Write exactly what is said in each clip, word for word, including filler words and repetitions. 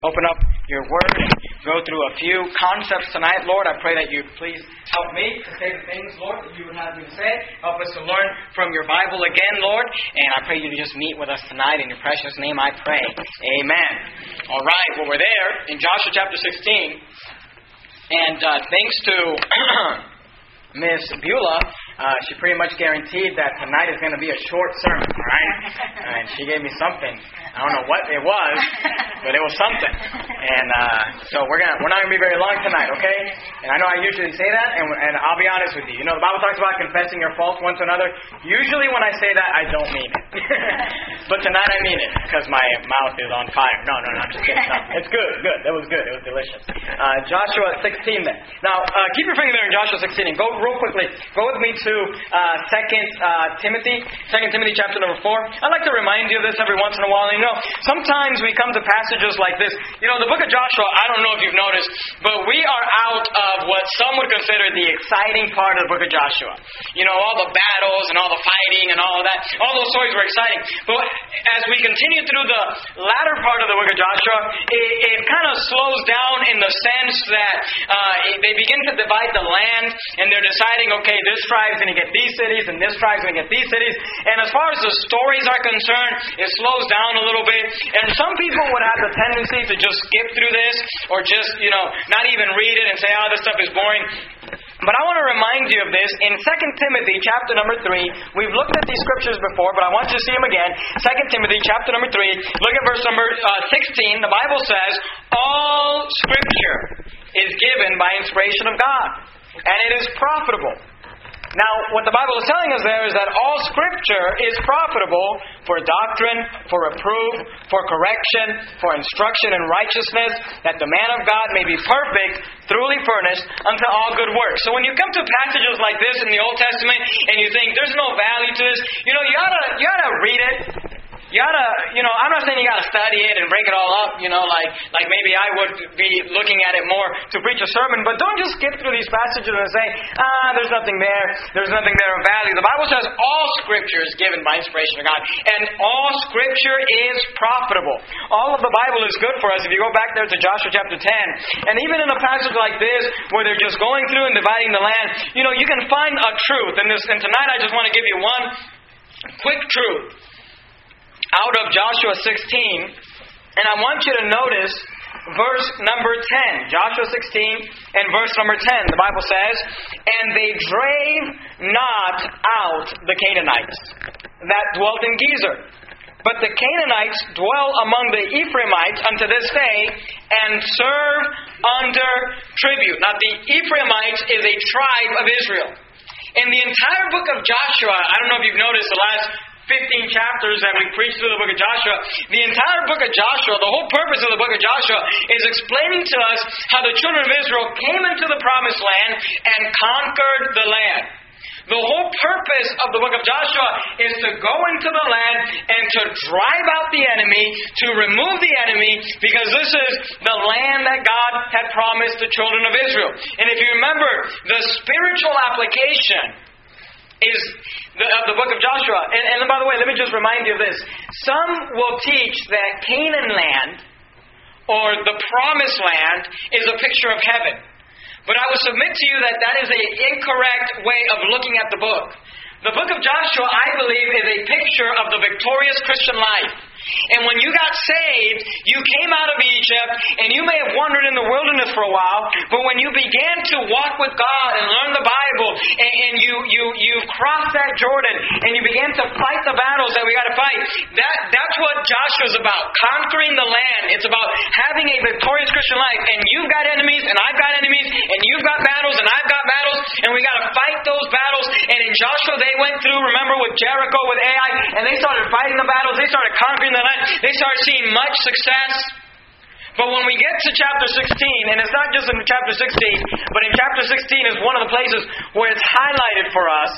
Open up your word and go through a few concepts tonight. Lord, I pray that you please help me to say the things, Lord, that you would have me to say. Help us to learn from your Bible again, Lord. And I pray you to just meet with us tonight. In your precious name I pray. Amen. All right, well, we're there in Joshua chapter sixteen. And uh, thanks to Miss Beulah, uh, she pretty much guaranteed that tonight is going to be a short sermon, all right? And she gave me something. I don't know what it was, but it was something. And uh, so we're gonna we're not gonna be very long tonight, okay? And I know I usually say that, and, and I'll be honest with you. You know, the Bible talks about confessing your faults one to another. Usually when I say that, I don't mean it. But tonight I mean it, because my mouth is on fire. No, no, no, I'm just kidding. No, it's good, good. That was good. It was delicious. Uh, Joshua sixteen then. Now, uh, keep your finger there in Joshua sixteen, and go real quickly. Go with me to uh, Second uh, Timothy, Second Timothy chapter number four. I like to remind you of this every once in a while. You know, sometimes we come to passages like this. You know, the book of Joshua, I don't know if you've noticed, but we are out of what some would consider the exciting part of the book of Joshua. You know, all the battles and all the fighting and all of that. All those stories were exciting. But as we continue through the latter part of the book of Joshua, it, it kind of slows down in the sense that uh, they begin to divide the land, and they're deciding, okay, this tribe's going to get these cities, and this tribe's going to get these cities. And as far as the stories are concerned, it slows down a little bit. And some people would have the tendency to just skip through this, or just, you know, not even read it and say, oh, this stuff is boring. But I want to remind you of this. In Second Timothy chapter number three, we've looked at these scriptures before, but I want you to see them again. Second Timothy chapter number three, look at verse number uh, sixteen. The Bible says, all Scripture is given by inspiration of God, and it is profitable. Now, what the Bible is telling us there is that all Scripture is profitable for doctrine, for reproof, for correction, for instruction in righteousness, that the man of God may be perfect, thoroughly furnished unto all good works. So when you come to passages like this in the Old Testament and you think there's no value to this, you know, you oughta, you oughta read it. You oughta, you know, I'm not saying you gotta study it and break it all up, you know, like like maybe I would be looking at it more to preach a sermon, but don't just skip through these passages and say, ah, there's nothing there, there's nothing there of value. The Bible says all Scripture is given by inspiration of God, and all Scripture is profitable. All of the Bible is good for us. If you go back there to Joshua chapter ten, and even in a passage like this, where they're just going through and dividing the land, you know, you can find a truth. And, this, and tonight I just want to give you one quick truth out of Joshua sixteen, and I want you to notice verse number ten. Joshua sixteen and verse number ten. The Bible says, and they drave not out the Canaanites that dwelt in Gezer, but the Canaanites dwell among the Ephraimites unto this day, and serve under tribute. Now, the Ephraimites is a tribe of Israel. In the entire book of Joshua, I don't know if you've noticed the last fifteen chapters that we preached through the book of Joshua, the entire book of Joshua, the whole purpose of the book of Joshua is explaining to us how the children of Israel came into the promised land and conquered the land. The whole purpose of the book of Joshua is to go into the land and to drive out the enemy, to remove the enemy, because this is the land that God had promised the children of Israel. And if you remember, the spiritual application is the, of the book of Joshua. And, and by the way, let me just remind you of this. Some will teach that Canaan land, or the promised land, is a picture of heaven. But I will submit to you that that is an incorrect way of looking at the book. The book of Joshua, I believe, is a picture of the victorious Christian life. And when you got saved, you came out of Egypt, and you may have wandered in the wilderness for a while, but when you began to walk with God and learn the Bible, and, and you, you, you crossed that Jordan, and you began to fight the battles that we got to fight, that, that's what Joshua's about, conquering the land. It's about having a victorious Christian life, and you've got enemies, and I've got enemies, and you've got battles, and I've got battles, and we got to fight those battles. And in Joshua, they went through, remember, with Jericho, with Ai, and they started fighting the battles, they started conquering the land, they started seeing much success. But when we get to chapter sixteen, and it's not just in chapter sixteen, but in chapter sixteen is one of the places where it's highlighted for us.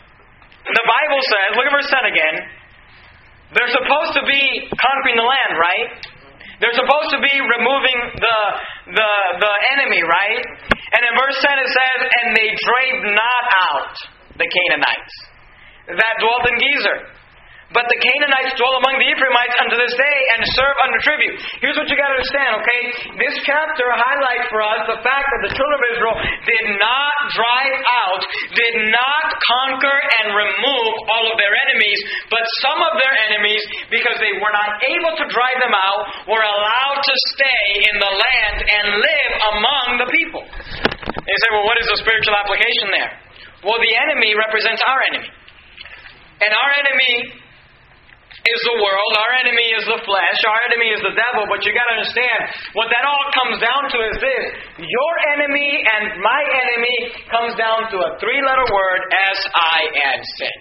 The Bible says, look at verse ten again, they're supposed to be conquering the land, right? They're supposed to be removing the the the enemy, right? And in verse ten it says, and they drave not out the Canaanites that dwelt in Gezer, But the Canaanites dwell among the Ephraimites unto this day and serve under tribute. Here's what you got to understand, okay? This chapter highlights for us the fact that the children of Israel did not drive out, did not conquer and remove all of their enemies, but some of their enemies, because they were not able to drive them out, were allowed to stay in the land and live among the people. And you say, well, what is the spiritual application there? Well, the enemy represents our enemy. And our enemy is the world, our enemy is the flesh, our enemy is the devil, but you got to understand, what that all comes down to is this: your enemy and my enemy comes down to a three-letter word, S I N, sin.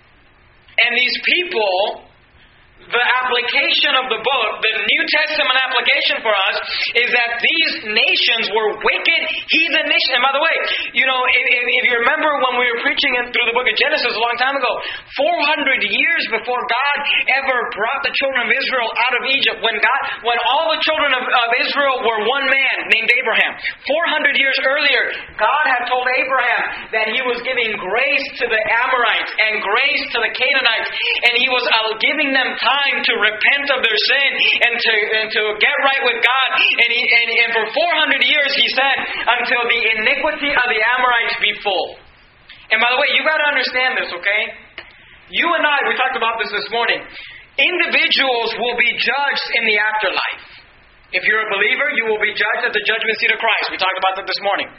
And these people, the application of the book, the New Testament application for us, is that these nations were wicked, heathen nations. And by the way, you know, if, if, if you remember when we were preaching through the book of Genesis a long time ago, four hundred years before God ever brought the children of Israel out of Egypt, when God, when all the children of, of Israel were one man named Abraham, four hundred years earlier, God had told Abraham that He was giving grace to the Amorites and grace to the Canaanites, and He was uh, giving them time to repent of their sin and to and to get right with God. And, he, and, and for four hundred years, He said, until the iniquity of the Amorites be full. And by the way, you've got to understand this, okay? You and I, we talked about this this morning. Individuals will be judged in the afterlife. If you're a believer, you will be judged at the judgment seat of Christ. We talked about that this morning.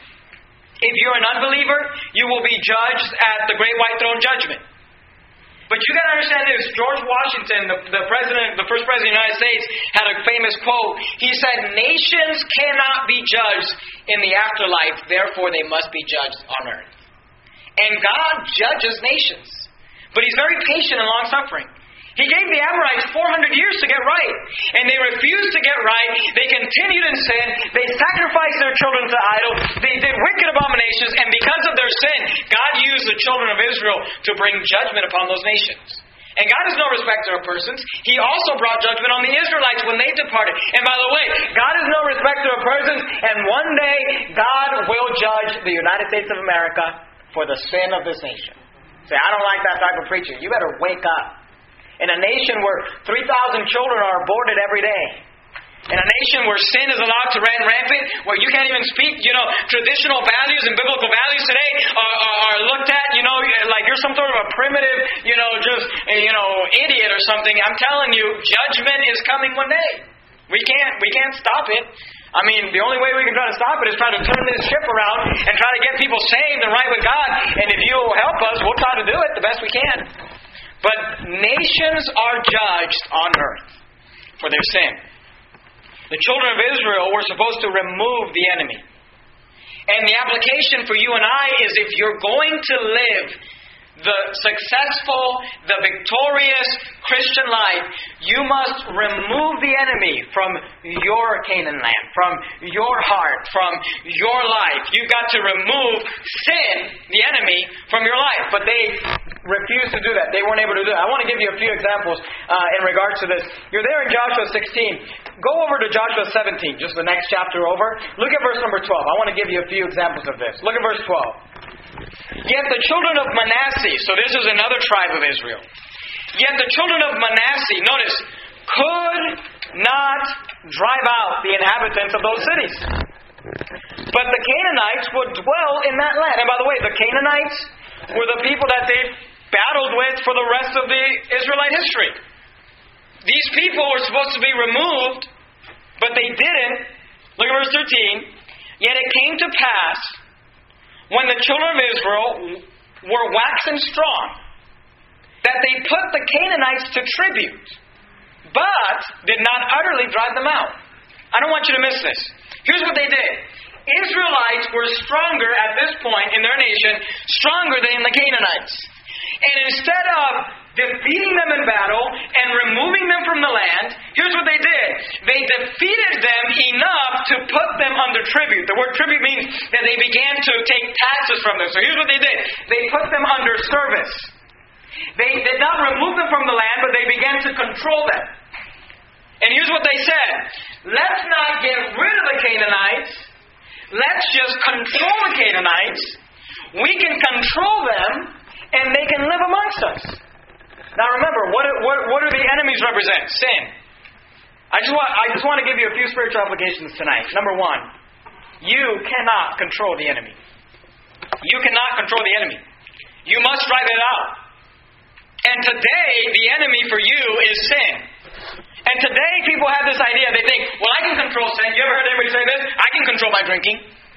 If you're an unbeliever, you will be judged at the great white throne judgment. But you got to understand this. George Washington, the, the president, the first president of the United States, had a famous quote. He said, "Nations cannot be judged in the afterlife, therefore they must be judged on earth." And God judges nations. But He's very patient and long-suffering. He gave the Amorites four hundred years to get right. And they refused to get right. They continued in sin. They sacrificed their children to idols. They did wicked abominations. And because of their sin, God used the children of Israel to bring judgment upon those nations. And God is no respecter of persons. He also brought judgment on the Israelites when they departed. And by the way, God is no respecter of persons. And one day, God will judge the United States of America for the sin of this nation. Say, I don't like that type of preaching. You better wake up. In a nation where three thousand children are aborted every day. In a nation where sin is allowed to run rampant, where you can't even speak, you know, traditional values and biblical values today are, are, are looked at, you know, like you're some sort of a primitive, you know, just, you know, idiot or something. I'm telling you, judgment is coming one day. We can't, we can't stop it. I mean, the only way we can try to stop it is try to turn this ship around and try to get people saved and right with God. And if you will help us, we'll try to do it the best we can. But nations are judged on earth for their sin. The children of Israel were supposed to remove the enemy. And the application for you and I is, if you're going to live the successful, the victorious Christian life, you must remove the enemy from your Canaan land, from your heart, from your life. You've got to remove sin, the enemy, from your life. But they refused to do that. They weren't able to do that. I want to give you a few examples uh, in regards to this. You're there in Joshua sixteen. Go over to Joshua seventeen, just the next chapter over. Look at verse number twelve. I want to give you a few examples of this. Look at verse twelve. Yet the children of Manasseh, so this is another tribe of Israel. Yet the children of Manasseh, notice, could not drive out the inhabitants of those cities. But the Canaanites would dwell in that land. And by the way, the Canaanites were the people that they battled with for the rest of the Israelite history. These people were supposed to be removed, but they didn't. Look at verse thirteen. Yet it came to pass, when the children of Israel were waxen strong, that they put the Canaanites to tribute, but did not utterly drive them out. I don't want you to miss this. Here's what they did. Israelites were stronger at this point in their nation, stronger than the Canaanites. And instead of defeating them in battle and removing them from the land, here's what they did. They defeated them enough to put them under tribute. The word tribute means that they began to take taxes from them. So here's what they did. They put them under service. They did not remove them from the land, but they began to control them. And here's what they said. Let's not get rid of the Canaanites. Let's just control the Canaanites. We can control them, and they can live amongst us. Now remember, what, what, what do the enemies represent? Sin. I just want, I just want to give you a few spiritual applications tonight. Number one, you cannot control the enemy. You cannot control the enemy. You must drive it out. And today, the enemy for you is sin. And today, people have this idea. They think, well, I can control sin. You ever heard anybody say this? I can control my drinking.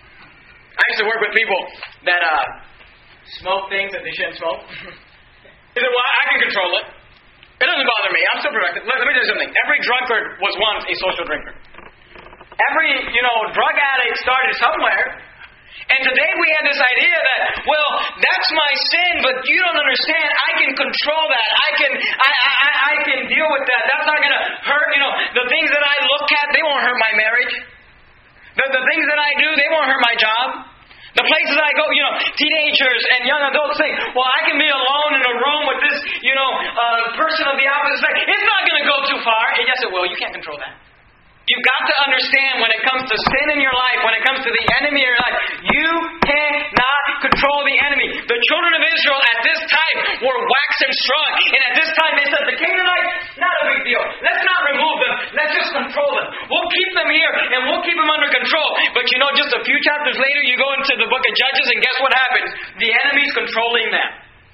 I used to work with people that uh, smoke things that they shouldn't smoke. They said, well, I can control it. It doesn't bother me. I'm still protected. Let, let me tell you something. Every drunkard was once a social drinker. Every, you know, drug addict started somewhere. And today we have this idea that, well, that's my sin, but you don't understand. I can control that. I can I, I, I can deal with that. That's not going to hurt. You know, the things that I look at, they won't hurt my marriage. The, the things that I do, they won't hurt my job. The places I go, you know, teenagers and young adults think, well, I can be alone in a room with this, you know, uh, person of the opposite sex. It's not going to go too far. And yes, it will. You can't control that. You've got to understand when it comes to sin in your life, when it comes to the enemy in your life, you cannot control the enemy. The children of Israel at this time were waxing strong. And at this time they said, the Canaanites, not a big deal. Let's not remove them. Let's just control them. We'll keep them here and we'll keep them under control. But you know, just a few chapters later, you go into the book of Judges and guess what happens? The enemy's controlling them.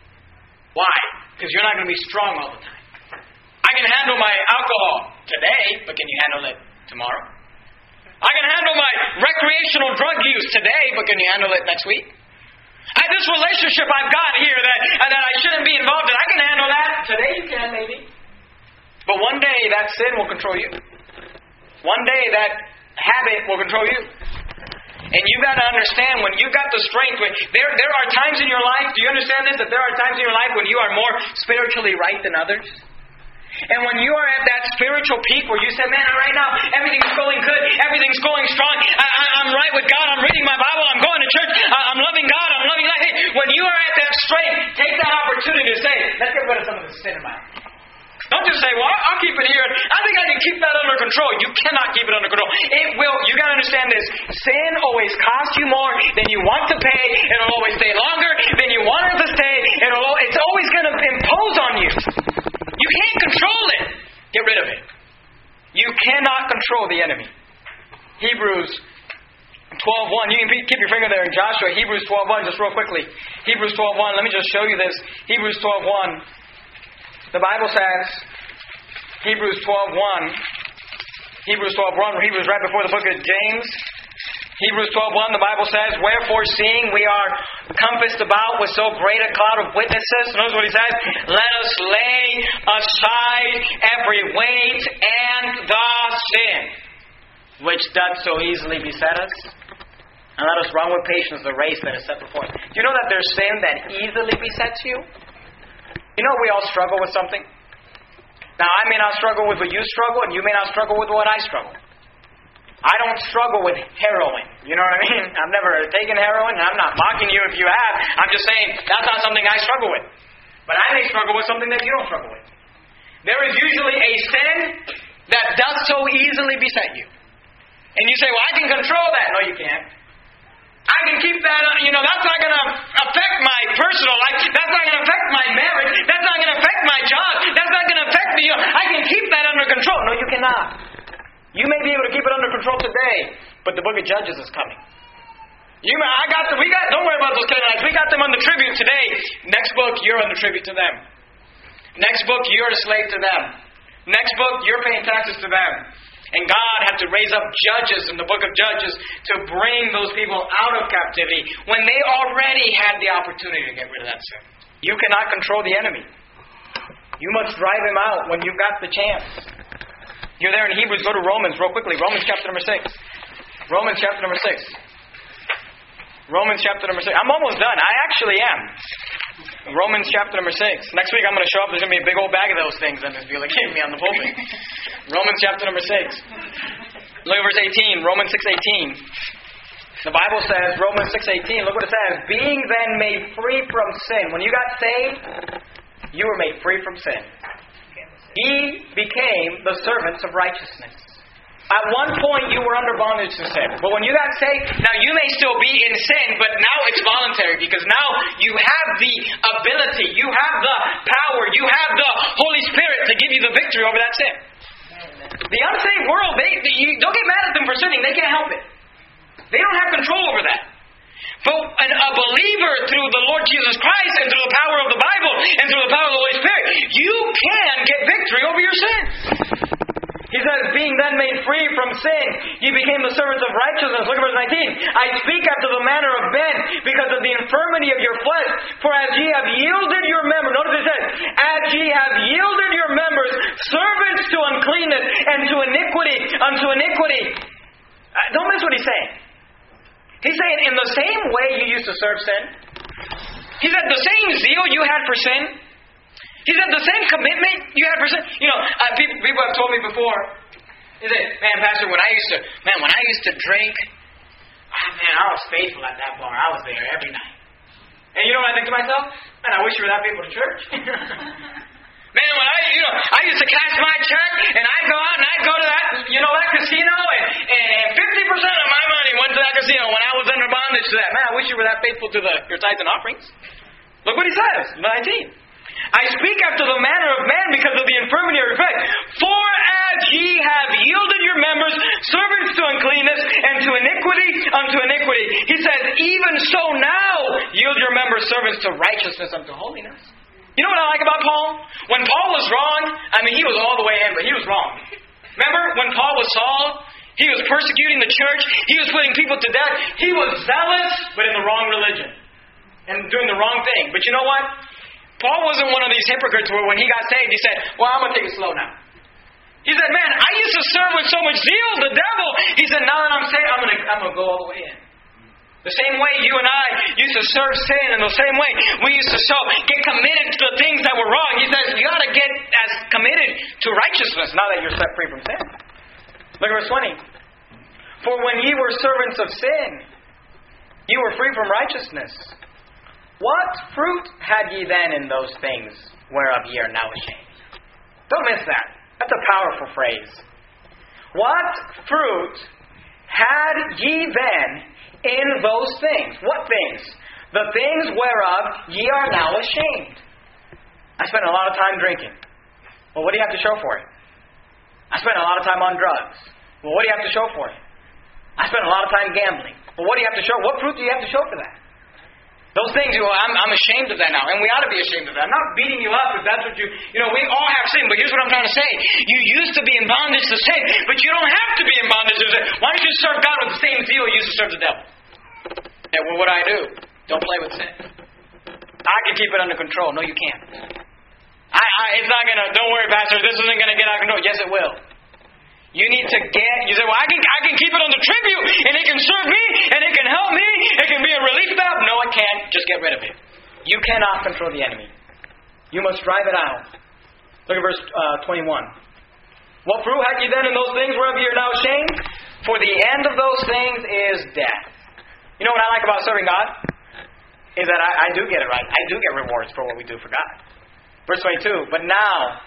Why? Because you're not going to be strong all the time. I can handle my alcohol today, but can you handle it tomorrow? I can handle my recreational drug use today, but can you handle it next week? I, this relationship I've got here that, that I shouldn't be involved in, I can handle that. Today you can, maybe. But one day that sin will control you. One day that habit will control you. And you've got to understand, when you've got the strength, when there, there are times in your life, do you understand this? That there are times in your life when you are more spiritually right than others? And when you are at that spiritual peak where you say, man, right now, everything's going good, everything's going strong, I, I, I'm right with God, I'm reading my Bible, I'm going to church, I, I'm loving God, I'm loving life. Hey, when you are at that strength, take that opportunity to say, let's get rid of some of the sin in my life. Don't just say, well, I'll keep it here. I think I can keep that under control. You cannot keep it under control. It will. You got to understand this. Sin always costs you more than you want to pay. It'll always stay longer than you want it to stay. It'll, it's always going to impose on you. You can't control it. Get rid of it. You cannot control the enemy. Hebrews twelve one. You can keep your finger there in Joshua. Hebrews twelve one, just real quickly. Hebrews twelve one. Let me just show you this. Hebrews twelve one. The Bible says, Hebrews twelve one. Hebrews twelve one. Hebrews right before the book of James. Hebrews twelve one, the Bible says, wherefore seeing we are compassed about with so great a cloud of witnesses, notice what he says, let us lay aside every weight and the sin, which doth so easily beset us, and let us run with patience the race that is set before us. Do you know that there's sin that easily besets you? You know we all struggle with something. Now I may not struggle with what you struggle, and you may not struggle with what I struggle. I don't struggle with heroin. You know what I mean? I've never taken heroin. I'm not mocking you if you have. I'm just saying that's not something I struggle with. But I may struggle with something that you don't struggle with. There is usually a sin that does so easily beset you. And you say, well, I can control that. No, you can't. I can keep that, you know, that's not going to affect my personal life. That's not going to affect my marriage. That's not going to affect my job. That's not going to affect me. You know, I can keep that under control. No, you cannot. You may be able to keep it under control today, but the book of Judges is coming. You may, I got the, we got, don't worry about those Canaanites. We got them under tribute today. Next book, you're under tribute to them. Next book, you're a slave to them. Next book, you're paying taxes to them. And God had to raise up judges in the book of Judges to bring those people out of captivity when they already had the opportunity to get rid of that sin. You cannot control the enemy. You must drive him out when you've got the chance. You're there in Hebrews. Go to Romans real quickly. Romans chapter number six. Romans chapter number six. Romans chapter number six. I'm almost done. I actually am. Romans chapter number six. Next week I'm going to show up. There's going to be a big old bag of those things and just be like, give me on the pulpit. Romans chapter number six. Look at verse eighteen. Romans six eighteen. The Bible says, Romans six eighteen, look what it says. Being then made free from sin. When you got saved, you were made free from sin. He became the servants of righteousness. At one point, you were under bondage to sin. But when you got saved, now you may still be in sin, but now it's voluntary because now you have the ability, you have the power, you have the Holy Spirit to give you the victory over that sin. The unsaved world, they, they you don't get mad at them for sinning. They can't help it. They don't have control over that. But an, a believer through the Lord Jesus Christ and through the power of the Bible and through the power of the Holy Spirit, you can get victory over your sins. He says, being then made free from sin, ye became the servants of righteousness. Look at verse nineteen. I speak after the manner of men, because of the infirmity of your flesh. For as ye have yielded your members, notice it says, as ye have yielded your members, servants to uncleanness and to iniquity, unto iniquity. Uh, don't miss what he's saying. He's saying, in the same way you used to serve sin, he said, the same zeal you had for sin, he said, the same commitment you had for sin. You know, uh, people, people have told me before, they say, man, Pastor, when I used to, man, when I used to drink, oh, man, I was faithful at that bar. I was there every night. And you know what I think to myself? Man, I wish you were that faithful to church. Man, when I, you know, I used to cash my check, and I'd go out and I'd go to that, you know, that casino, and, and fifty percent of my money went to that casino when I was under bondage to that. Man, I wish you were that faithful to the your tithes and offerings. Look what he says, nineteen. I speak after the manner of man because of the infirmity of your flesh. For as ye have yielded your members servants to uncleanness and to iniquity unto iniquity. He says, even so now yield your members servants to righteousness unto holiness. You know what I like about Paul? When Paul was wrong, I mean, he was all the way in, but he was wrong. Remember when Paul was Saul? He was persecuting the church. He was putting people to death. He was zealous, but in the wrong religion. And doing the wrong thing. But you know what? Paul wasn't one of these hypocrites where when he got saved, he said, well, I'm going to take it slow now. He said, man, I used to serve with so much zeal, the devil. He said, now that I'm saved, I'm going to I'm going to go all the way in. The same way you and I used to serve sin, and the same way we used to so get committed to the things that were wrong. He says, you got to get as committed to righteousness now that you're set free from sin. Look at verse twenty. For when ye were servants of sin, ye were free from righteousness. What fruit had ye then in those things whereof ye are now ashamed? Don't miss that. That's a powerful phrase. What fruit had ye then in those things? What things? The things whereof ye are now ashamed. I spent a lot of time drinking. Well, what do you have to show for it? I spent a lot of time on drugs. Well, what do you have to show for it? I spent a lot of time gambling. Well, what do you have to show? What fruit do you have to show for that? Those things, well, I'm, I'm ashamed of that now. And we ought to be ashamed of that. I'm not beating you up if that's what you... You know, we all have sin, but here's what I'm trying to say. You used to be in bondage to sin, but you don't have to be in bondage to sin. Why don't you serve God with the same zeal you used to serve the devil? And well, what do I do? Don't play with sin. I can keep it under control. No, you can't. I, I, it's not going to... Don't worry, Pastor. This isn't going to get out of control. Yes, it will. You need to get, you say, well, I can I can keep it under tribute, and it can serve me, and it can help me, it can be a relief valve. No, it can't. Just get rid of it. You cannot control the enemy. You must drive it out. Look at verse uh, twenty-one. What fruit had ye then in those things whereof ye are now ashamed? For the end of those things is death. You know what I like about serving God? Is that I, I do get it right. I do get rewards for what we do for God. Verse twenty-two. But now,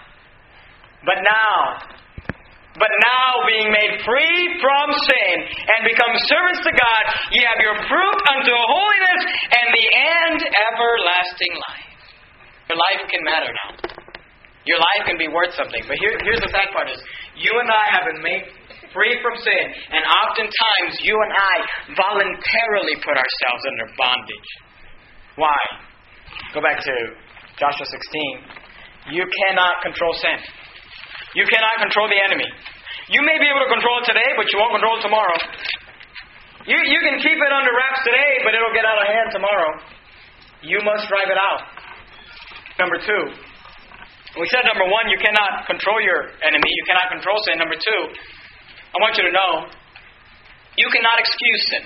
but now, But now, being made free from sin, and become servants to God, ye have your fruit unto holiness, and the end everlasting life. Your life can matter now. Your life can be worth something. But here, here's the sad part is, you and I have been made free from sin, and oftentimes you and I voluntarily put ourselves under bondage. Why? Go back to Joshua sixteen. You cannot control sin. You cannot control the enemy. You may be able to control it today, but you won't control it tomorrow. You, you can keep it under wraps today, but it'll get out of hand tomorrow. You must drive it out. Number two. We said number one, you cannot control your enemy. You cannot control sin. Number two, I want you to know, you cannot excuse sin.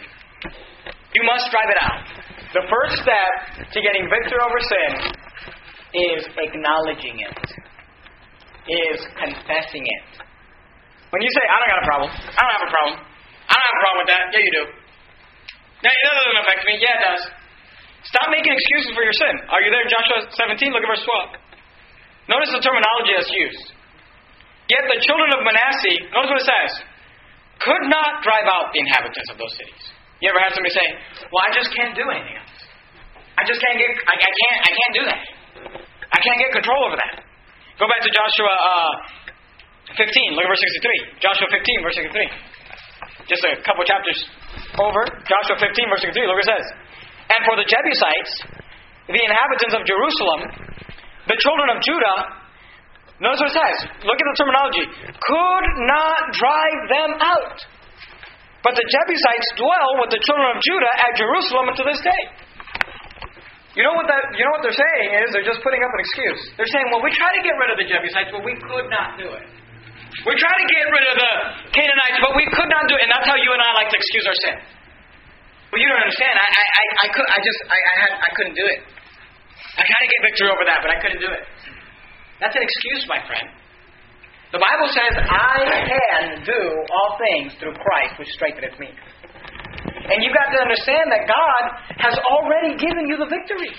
You must drive it out. The first step to getting victory over sin is acknowledging it. Is confessing it. When you say, I don't got a problem. I don't have a problem. I don't have a problem with that. Yeah, you do. That doesn't affect me. Yeah, it does. Stop making excuses for your sin. Are you there in Joshua seventeen? Look at verse twelve. Notice the terminology that's used. Yet the children of Manasseh, notice what it says. could not drive out the inhabitants of those cities. You ever had somebody say, well, I just can't do anything else. I just can't get, I, I can't, I can't do that. I can't get control over that. Go back to Joshua uh, fifteen, look at verse sixty-three. Joshua fifteen, verse sixty-three. Just a couple chapters over. Joshua fifteen, verse sixty-three, look what it says. And for the Jebusites, the inhabitants of Jerusalem, the children of Judah, notice what it says. Look at the terminology. Could not drive them out. But the Jebusites dwell with the children of Judah at Jerusalem unto this day. You know what that? You know what they're saying is they're just putting up an excuse. They're saying, well, we tried to get rid of the Jebusites, but we could not do it. We tried to get rid of the Canaanites, but we could not do it. And that's how you and I like to excuse our sin. Well, you don't understand. I, I, I, I could, I just, I, I had, I couldn't do it. I tried to get victory over that, but I couldn't do it. That's an excuse, my friend. The Bible says, I can do all things through Christ, which strengtheneth me. And you've got to understand that God has already given you the victory.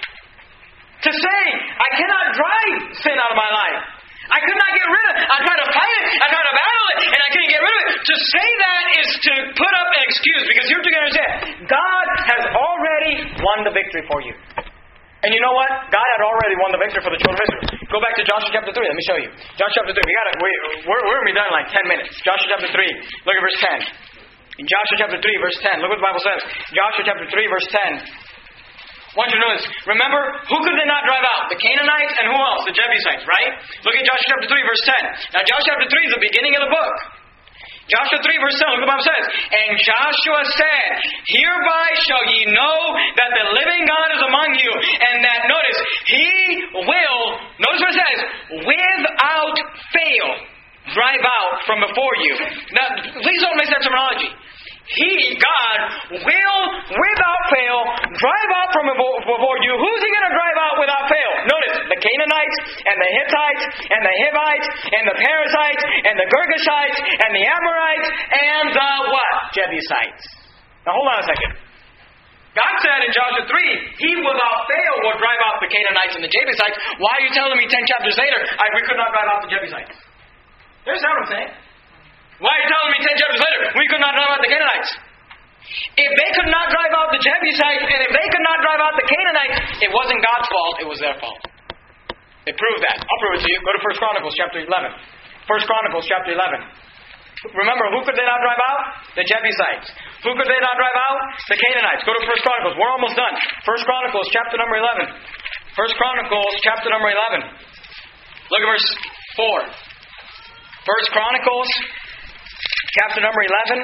To say, I cannot drive sin out of my life. I could not get rid of it. I tried to fight it. I tried to battle it. And I couldn't get rid of it. To say that is to put up an excuse. Because here's what you got to understand. God has already won the victory for you. And you know what? God had already won the victory for the children of Israel. Go back to Joshua chapter three. Let me show you. Joshua chapter three. We gotta, we, we're, we're going to be done in like ten minutes. Joshua chapter three. Look at verse ten. In Joshua chapter three, verse ten. Look what the Bible says. Joshua chapter three, verse ten. I want you to notice. Remember, who could they not drive out? The Canaanites and who else? The Jebusites, right? Look at Joshua chapter three, verse ten. Now, Joshua chapter three is the beginning of the book. Joshua three, verse ten. Look what the Bible says. And Joshua said, hereby shall ye know that the living God is among you, and that, notice, He will, notice what it says, without fail, drive out from before you. Now, please don't miss that terminology. He, God, will, without fail, drive out from before you. Who's He going to drive out without fail? Notice, the Canaanites, and the Hittites, and the Hivites, and the Perizzites, and the Girgashites, and the Amorites, and the what? Jebusites. Now hold on a second. God said in Joshua three, He without fail will drive out the Canaanites and the Jebusites. Why are you telling me ten chapters later, I, we could not drive out the Jebusites? There's what I'm saying. Why are you telling me ten chapters later, we could not drive out the Canaanites? If they could not drive out the Jebusites, and if they could not drive out the Canaanites, it wasn't God's fault, it was their fault. They proved that. I'll prove it to you. Go to First Chronicles chapter eleven. First Chronicles chapter eleven. Remember, who could they not drive out? The Jebusites. Who could they not drive out? The Canaanites. Go to First Chronicles. We're almost done. First Chronicles chapter number eleven. First Chronicles chapter number eleven. Look at verse four. First Chronicles chapter number eleven.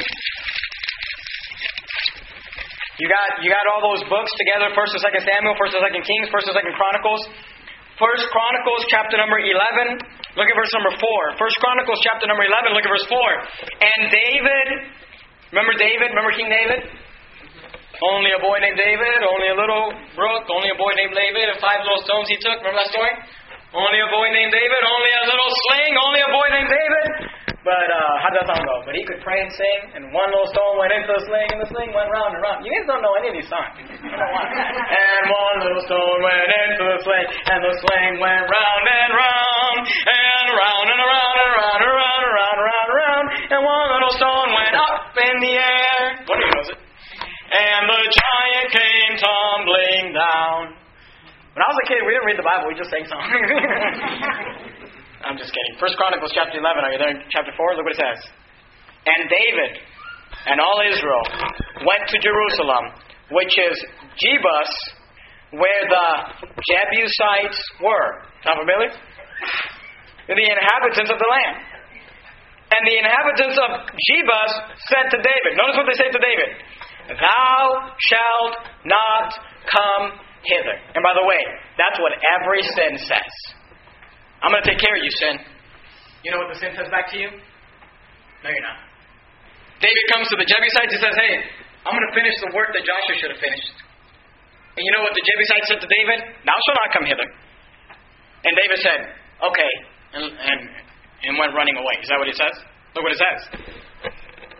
You got you got all those books together, First and Second Samuel, First and Second Kings, First and Second Chronicles. First Chronicles chapter number eleven. Look at verse number four. First Chronicles chapter number eleven. Look at verse four. And David, remember David? Remember King David? Only a boy named David. Only a little brook. Only a boy named David. And five little stones he took. Remember that story? Only a boy named David. Only a little sling. Only a boy named David. But uh, how does that song go? But he could pray and sing, and one little stone went into the sling, and the sling went round and round. You guys don't know any of these songs. You don't want it. And one little stone went into the sling, and the sling went round and round, and round and around and around and around and around and around and around, and one little stone went up in the air. One of you knows it. And the giant came tumbling down. When I was a kid, we didn't read the Bible, we just sang songs. I'm just kidding. First Chronicles chapter eleven. Are you there in chapter four? Look what it says. And David and all Israel went to Jerusalem, which is Jebus, where the Jebusites were. Sound familiar? The inhabitants of the land. And the inhabitants of Jebus said to David, notice what they say to David. Thou shalt not come hither. And by the way, that's what every sin says. I'm going to take care of you, sin. You know what the sin says back to you? No, you're not. David comes to the Jebusites and says, hey, I'm going to finish the work that Joshua should have finished. And you know what the Jebusites said to David? Thou shalt not come hither. And David said, okay, and, and, and went running away. Is that what it says? Look what it says.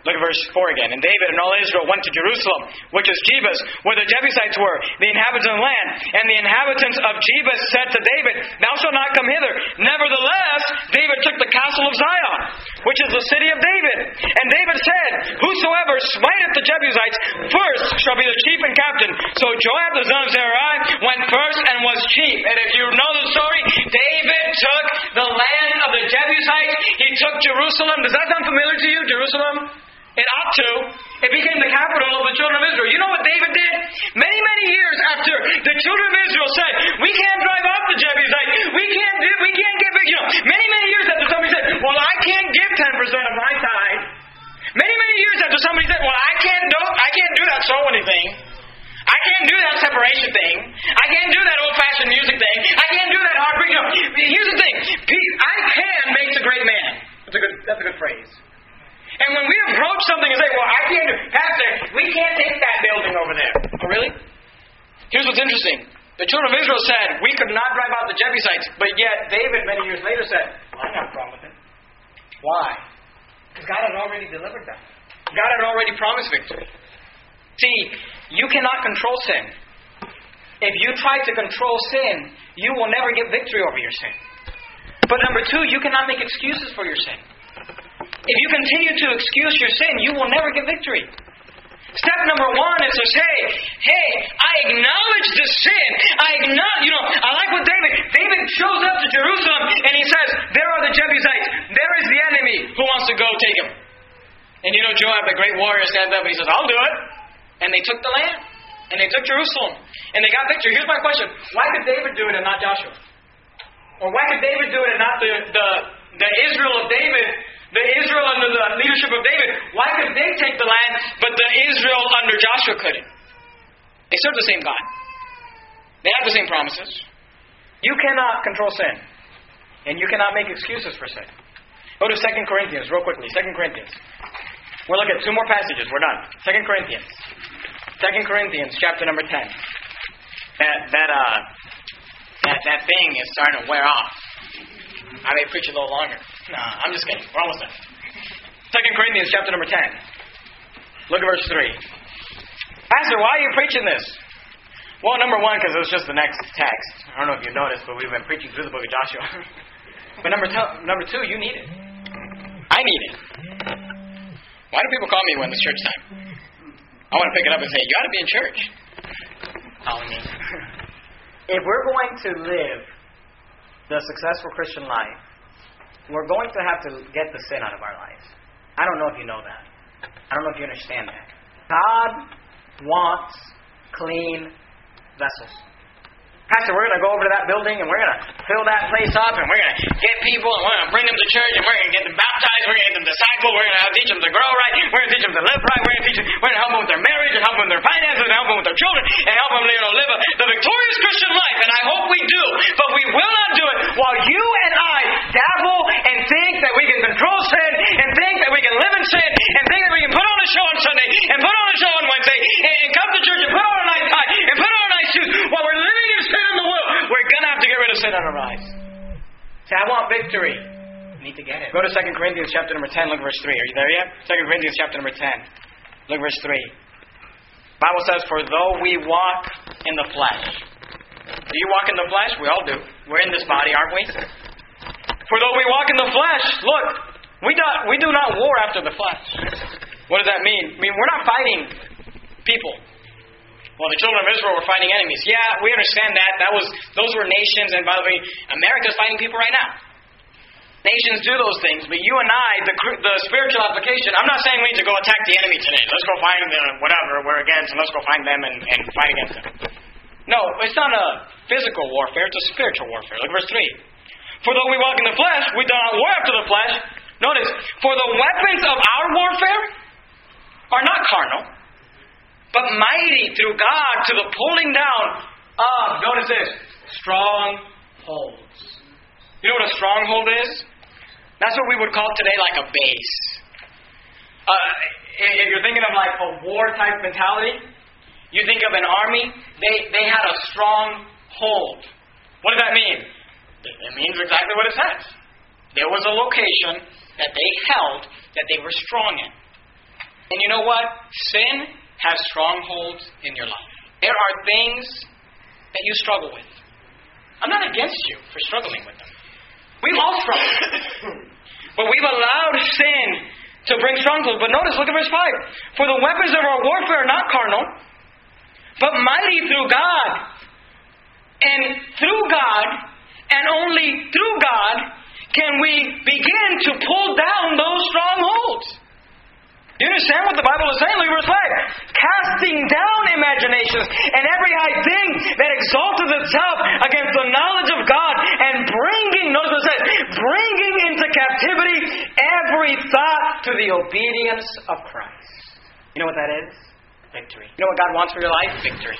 Look at verse four again. And David and all Israel went to Jerusalem, which is Jebus, where the Jebusites were, the inhabitants of the land. And the inhabitants of Jebus said to David, Thou shalt not come hither. Nevertheless, David took the castle of Zion, which is the city of David. And David said, Whosoever smiteth the Jebusites first shall be the chief and captain. So Joab the son of Zeruiah went first and was chief. And if you know the story, David took the land of the Jebusites. He took Jerusalem. Does that sound familiar to you, Jerusalem? It ought to. It became the capital of the children of Israel. You know what David did? Many, many years after the children of Israel said, we can't drive out the Jebusites. We can't do, we can't give, you know, many, many years after somebody said, well, I can't give ten percent of my tithe. Many, many years after somebody said, well, I can't do, I can't do that sowing thing. I can't do that separation thing. I can't do that old-fashioned music thing. I can't do that hard preaching. No, here's the thing. I can make a great man. That's a good, that's a good phrase. And when we approach something and say, well, I can't do it. Pastor, we can't take that building over there. Oh, really? Here's what's interesting. The children of Israel said, we could not drive out the Jebusites. But yet, David, many years later, said, well, I got a problem with it. Why? Because God had already delivered them. God had already promised victory. See, you cannot control sin. If you try to control sin, you will never get victory over your sin. But number two, you cannot make excuses for your sin. If you continue to excuse your sin, you will never get victory. Step number one is to say, hey, I acknowledge the sin. I acknowledge, you know, I like what David, David shows up to Jerusalem and he says, there are the Jebusites. There is the enemy. Who wants to go take him? And you know, Joab, the great warrior, stands up and he says, I'll do it. And they took the land. And they took Jerusalem. And they got victory. Here's my question. Why could David do it and not Joshua? Or why could David do it and not the, the, the Israel of David, the Israel under the leadership of David? Why could they take the land, but the Israel under Joshua couldn't? They serve the same God. They have the same promises. You cannot control sin. And you cannot make excuses for sin. Go to Second Corinthians real quickly. Second Corinthians. We'll look at two more passages. We're done. Second Corinthians. Second Corinthians, chapter number ten. That that uh that that thing is starting to wear off. I may preach a little longer. Nah, I'm just kidding. We're almost done. Second Corinthians, chapter number ten. Look at verse three. Pastor, why are you preaching this? Well, number one, because it was just the next text. I don't know if you noticed, but we've been preaching through the book of Joshua. But number two, number two, you need it. I need it. Why do people call me when it's church time? I want to pick it up and say, you ought to be in church. Calling me. If we're going to live the successful Christian life, we're going to have to get the sin out of our lives. I don't know if you know that. I don't know if you understand that. God wants clean vessels. Pastor, we're going to go over to that building and we're going to fill that place up and we're going to get people and we're going to bring them to church and we're going to get them baptized, we're going to get them discipled, we're going to teach them to grow right, we're going to teach them to live right, we're going to teach them, we're going to help them with their marriage and help them with their finances and help them with their children and help them, you know, live a, the victorious Christian life. And I hope we do, but we will not do it while you and I dabble and think that we can control sin and think that we can live in sin and think that we can put on a show on Sunday and put on a show on Wednesday and, and come to church and put on a nice tie and put on a nice shoes while we're living in sin in the world. We're going to have to get rid of sin out of our lives. Say, I want victory. You need to get it. Go to Second Corinthians chapter number ten, look verse three. Are you there yet? Second Corinthians chapter number ten. Look verse three. The Bible says, for though we walk in the flesh. Do you walk in the flesh? We all do. We're in this body, aren't we? For though we walk in the flesh, look, we do, we do not war after the flesh. What does that mean? I mean, we're not fighting people. Well, the children of Israel were fighting enemies. Yeah, we understand that. That was those were nations, and by the way, America's fighting people right now. Nations do those things, but you and I, the the spiritual application, I'm not saying we need to go attack the enemy today. Let's go find the whatever we're against, and let's go find them and, and fight against them. No, it's not a physical warfare, it's a spiritual warfare. Look at verse three. For though we walk in the flesh, we do not war after the flesh. Notice, for the weapons of our warfare are not carnal, but mighty through God to the pulling down of, notice this, strongholds. You know what a stronghold is? That's what we would call today like a base. Uh, if you're thinking of like a war type mentality, you think of an army, they, they had a strong hold. What does that mean? It means exactly what it says. There was a location that they held that they were strong in. And you know what? Sin has strongholds in your life. There are things that you struggle with. I'm not against you for struggling with them. We've all struggled. But we've allowed sin to bring strongholds. But notice, look at verse five. For the weapons of our warfare are not carnal, but mighty through God. And through God, and only through God, can we begin to pull down those strongholds. Do you understand what the Bible is saying? Look at verse five. Casting down imaginations and every high thing that exalteth itself against the knowledge of God, and bringing, notice what it says, bringing into captivity every thought to the obedience of Christ. You know what that is? Victory. You know what God wants for your life? Victory.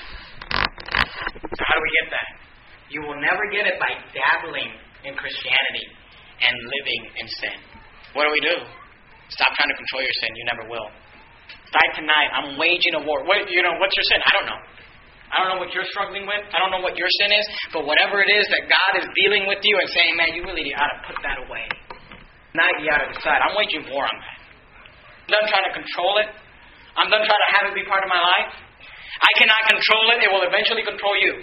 So how do we get that? You will never get it by dabbling in Christianity and living in sin. What do we do? Stop trying to control your sin. You never will. Die tonight. I'm waging a war. What, you know, what's your sin? I don't know. I don't know what you're struggling with. I don't know what your sin is. But whatever it is that God is dealing with you and saying, man, you really ought to put that away. Now you ought to decide. I'm waging war on that. I'm done trying to control it. I'm done trying to have it be part of my life. I cannot control it. It will eventually control you.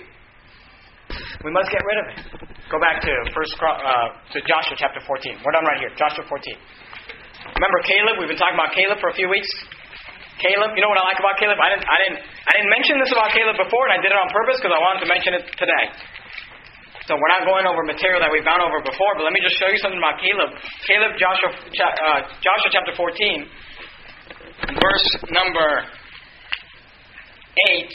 We must get rid of it. Go back to first uh, to Joshua chapter fourteen. We're done right here. Joshua fourteen. Remember Caleb? We've been talking about Caleb for a few weeks. Caleb, you know what I like about Caleb? I didn't, I didn't, I didn't mention this about Caleb before, and I did it on purpose because I wanted to mention it today. So we're not going over material that we've gone over before, but let me just show you something about Caleb. Caleb, Joshua, uh, Joshua chapter fourteen, verse number eight.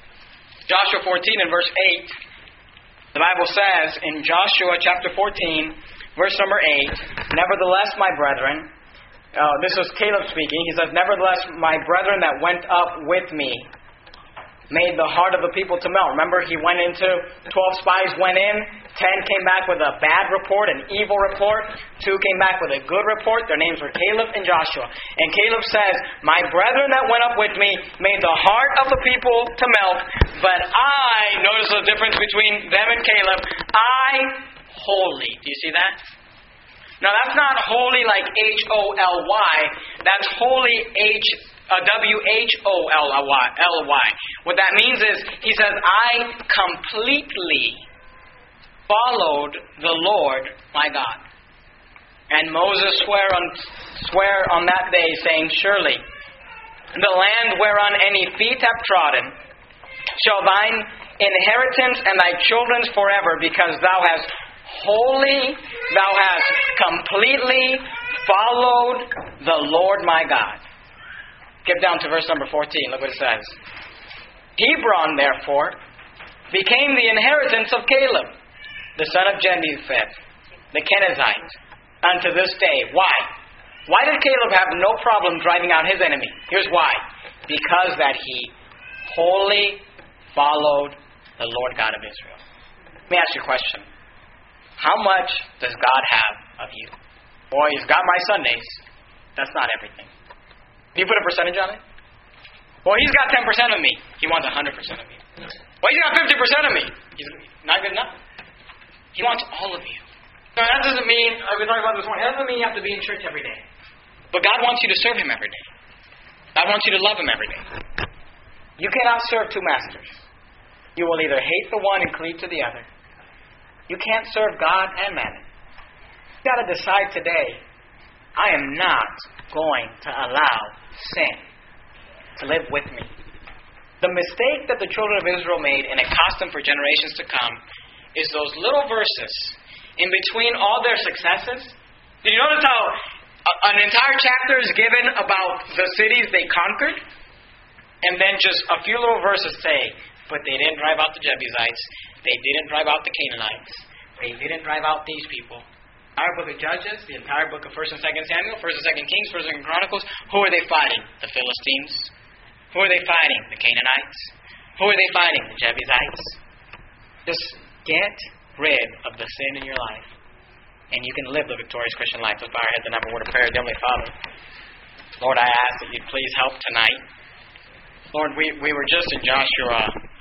Joshua fourteen and verse eight. The Bible says in Joshua chapter fourteen, verse number eight, nevertheless, my brethren, uh, this was Caleb speaking, he says, nevertheless, my brethren that went up with me made the heart of the people to melt. Remember, he went into, twelve spies went in, ten came back with a bad report, an evil report, two came back with a good report. Their names were Caleb and Joshua. And Caleb says, my brethren that went up with me made the heart of the people to melt, but I, notice the difference between them and Caleb, I holy. Do you see that? Now that's not holy like H O L Y, that's holy H Uh, W H O L Y. What that means is, he says, I completely followed the Lord my God. And Moses sware on, sware on that day, saying, surely the land whereon any feet have trodden shall thine inheritance and thy children's forever, because thou hast wholly, thou hast completely followed the Lord my God. Get down to verse number fourteen. Look what it says. Hebron, therefore, became the inheritance of Caleb, the son of Jephthah, the Kenizzite, unto this day. Why? Why did Caleb have no problem driving out his enemy? Here's why. Because that he wholly followed the Lord God of Israel. Let me ask you a question. How much does God have of you? Boy, he's got my Sundays. That's not everything. Can you put a percentage on it? Well, he's got ten percent of me. He wants one hundred percent of me. Well, he's got fifty percent of me. He's not good enough. He wants all of you. Now, that doesn't mean, I've been talking about this morning, that doesn't mean you have to be in church every day. But God wants you to serve Him every day. God wants you to love Him every day. You cannot serve two masters. You will either hate the one and cleave to the other. You can't serve God and mammon. You've got to decide today, I am not going to allow sin to live with me. The mistake that the children of Israel made, and it cost them for generations to come, is those little verses in between all their successes. Did you notice how an entire chapter is given about the cities they conquered? And then just a few little verses say, but they didn't drive out the Jebusites. They didn't drive out the Canaanites. They didn't drive out these people. The entire book of Judges, the entire book of First and Second Samuel, First and Second Kings, First and Second Chronicles. Who are they fighting? The Philistines. Who are they fighting? The Canaanites. Who are they fighting? The Jebusites. Just get rid of the sin in your life, and you can live the victorious Christian life. Let's bow our heads and have a word of prayer. Heavenly Father, Lord, I ask that you'd please help tonight. Lord, we, we were just in Joshua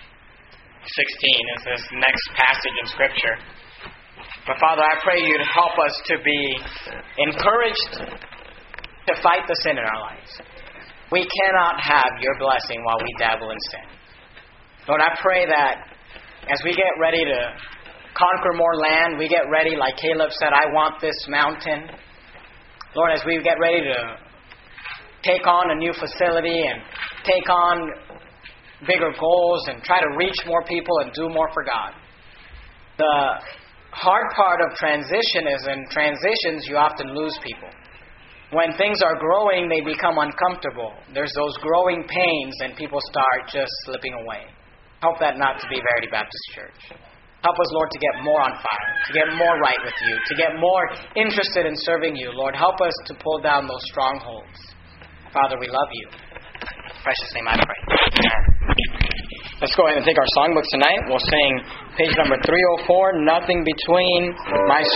sixteen, is this next passage in Scripture. But Father, I pray you'd help us to be encouraged to fight the sin in our lives. We cannot have your blessing while we dabble in sin. Lord, I pray that as we get ready to conquer more land, we get ready, like Caleb said, I want this mountain. Lord, as we get ready to take on a new facility and take on bigger goals and try to reach more people and do more for God. The hard part of transition is in transitions you often lose people. When things are growing, they become uncomfortable. There's those growing pains and people start just slipping away. Help that not to be Verity Baptist Church. Help us, Lord, to get more on fire, to get more right with you, to get more interested in serving you. Lord, help us to pull down those strongholds. Father, we love you. In precious name I pray. Amen. Let's go ahead and take our songbooks tonight. We'll sing page number three oh four, Nothing Between My